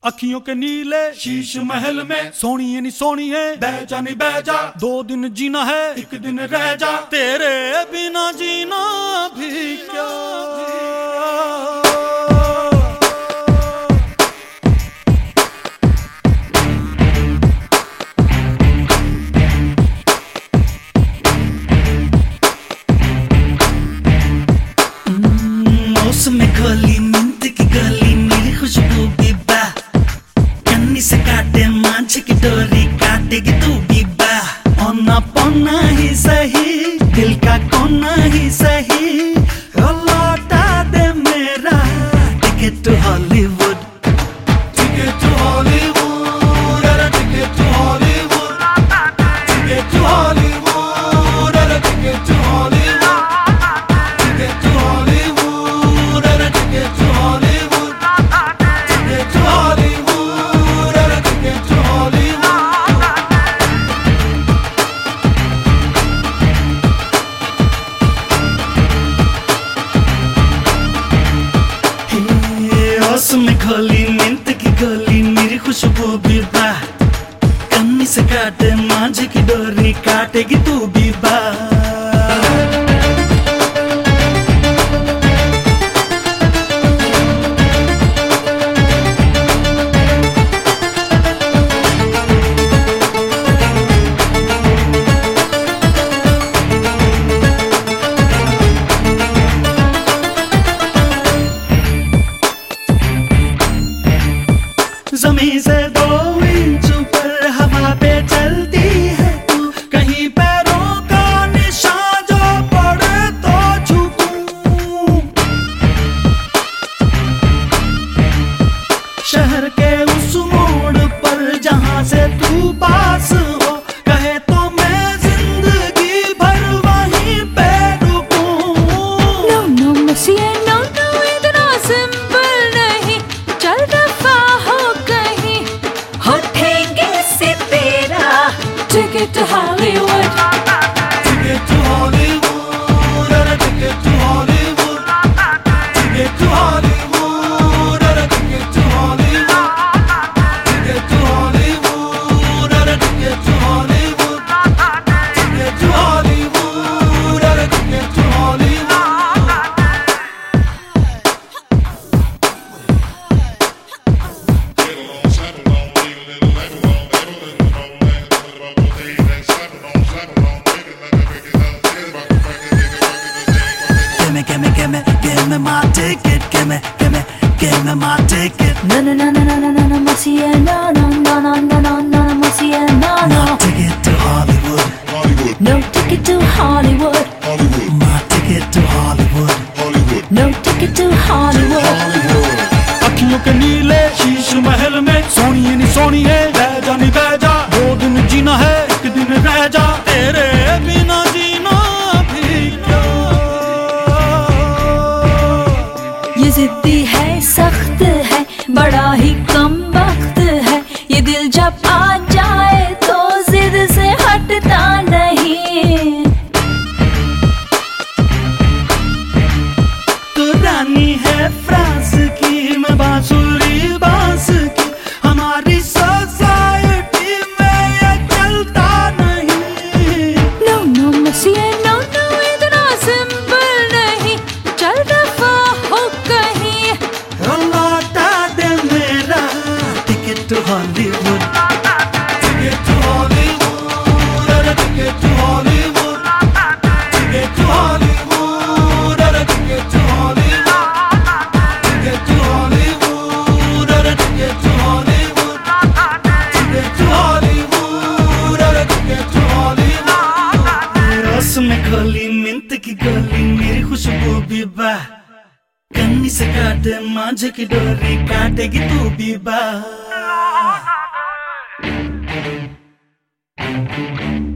अखियों के नीले शीश महल में सोनिए नी सोनिए बैजा नी बैजा, 2 दिन जीना है 1 दिन रह जा, तेरे बिना जीना भी क्या। में खोली मिंट की गली मेरी खुशबू भी बा, कन्नी से काटे मांझ की डोरी काटेगी तू भी बा। औना पौना ही सही दिल का कोना ही सही, लौटा दे मेरा ticket to Hollywood, ticket to Hollywood, ticket to Hollywood, ticket to Hollywood, ticket to Hollywood. में खोली मिंट की गोली मेरी खुशबू भी बा, कन्नी से काटे मांझ की डोरी काटेगी तू भी बा। ज़मीन से 2 इंच ऊपर हवा पे चलती है तू, कहीं पैरों का निशान जो पड़े तो झुकूं। शहर के उस मोड़ पर जहां से तू पास हो, कहे तो मैं जिंदगी भर वहीं पे रुकूं। No, no, monsieur, no, no, इतना सिंपल नहीं, चल दफा हो कहीं, उठेंगे से तेरा ticket to Hollywood, ticket to Hollywood, ticket to Hollywood, ticket to Hollywood, ticket to Hollywood, ticket to Hollywood, ticket to Hollywood, ticket to Hollywood, ticket to Hollywood. Give me my ticket, give me my ticket. no, no, no, no, no, no, no, no, monsieur, no, no, no, no, no, no, no, monsieur, no, no, My ticket to Hollywood, no ticket to Hollywood, my ticket to Hollywood, no ticket to Hollywood. अखियों के नीले शीश महल में सोनिए नी सोनिए बैजा नी बैजा, 2 दिन जीना है 1 दिन रह जा, तेरे बिना जीना भी क्या। ये जिद्दी है, सख्त है, बड़ा ही कम वक्त है, ये दिल जब आ जाए तो जिद से हटता नहीं। तू रानी है फ्रांस की, मैं बांसुरी बांस की, हमारी सोसाइटी में ये चलता नहीं। No, no, monsieur, no, no, इतना सिंपल नहीं, चल दफा हो कहीं, लौटा दे मेरा ticket to Hollywood, ticket to Hollywood, ticket to Hollywood, ticket to Hollywood, ticket to Hollywood, ticket to Hollywood, ticket to Hollywood, ticket to Hollywood, ticket to Hollywood. रस में खोली मिंट की गोली मेरी खुशबू भी बा, कन्नी से काटे मांझ की डोरी काटेगी तू भी बा।